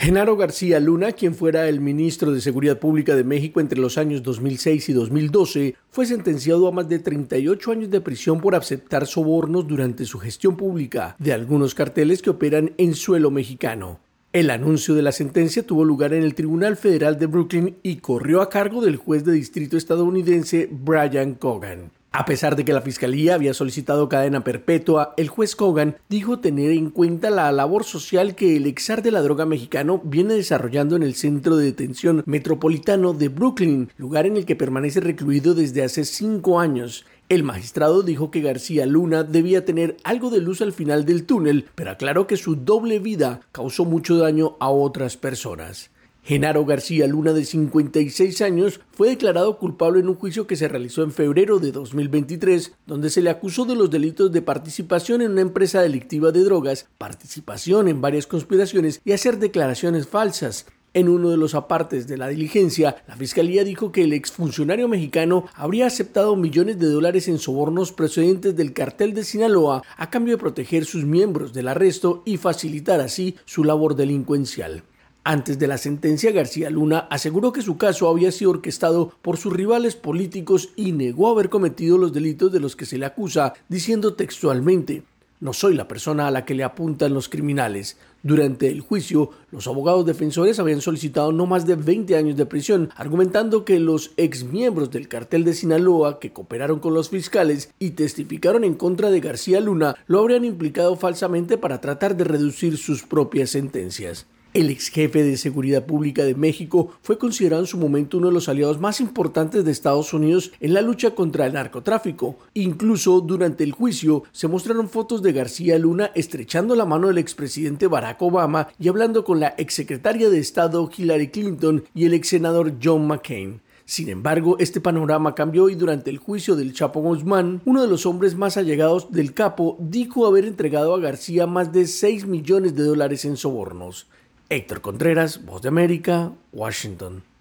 Genaro García Luna, quien fuera el ministro de Seguridad Pública de México entre los años 2006 y 2012, fue sentenciado a más de 38 años de prisión por aceptar sobornos durante su gestión pública de algunos carteles que operan en suelo mexicano. El anuncio de la sentencia tuvo lugar en el Tribunal Federal de Brooklyn y corrió a cargo del juez de distrito estadounidense Brian Cogan. A pesar de que la Fiscalía había solicitado cadena perpetua, el juez Cogan dijo tener en cuenta la labor social que el exar de la droga mexicano viene desarrollando en el Centro de Detención Metropolitano de Brooklyn, lugar en el que permanece recluido desde hace 5 años. El magistrado dijo que García Luna debía tener algo de luz al final del túnel, pero aclaró que su doble vida causó mucho daño a otras personas. Genaro García Luna, de 56 años, fue declarado culpable en un juicio que se realizó en febrero de 2023, donde se le acusó de los delitos de participación en una empresa delictiva de drogas, participación en varias conspiraciones y hacer declaraciones falsas. En uno de los apartes de la diligencia, la Fiscalía dijo que el exfuncionario mexicano habría aceptado millones de dólares en sobornos procedentes del cartel de Sinaloa a cambio de proteger sus miembros del arresto y facilitar así su labor delincuencial. Antes de la sentencia, García Luna aseguró que su caso había sido orquestado por sus rivales políticos y negó haber cometido los delitos de los que se le acusa, diciendo textualmente: "No soy la persona a la que le apuntan los criminales". Durante el juicio, los abogados defensores habían solicitado no más de 20 años de prisión, argumentando que los exmiembros del cartel de Sinaloa que cooperaron con los fiscales y testificaron en contra de García Luna lo habrían implicado falsamente para tratar de reducir sus propias sentencias. El ex jefe de Seguridad Pública de México fue considerado en su momento uno de los aliados más importantes de Estados Unidos en la lucha contra el narcotráfico. Incluso durante el juicio se mostraron fotos de García Luna estrechando la mano del expresidente Barack Obama y hablando con la exsecretaria de Estado Hillary Clinton y el exsenador John McCain. Sin embargo, este panorama cambió y durante el juicio del Chapo Guzmán, uno de los hombres más allegados del capo dijo haber entregado a García más de $6 millones en sobornos. Héctor Contreras, Voz de América, Washington.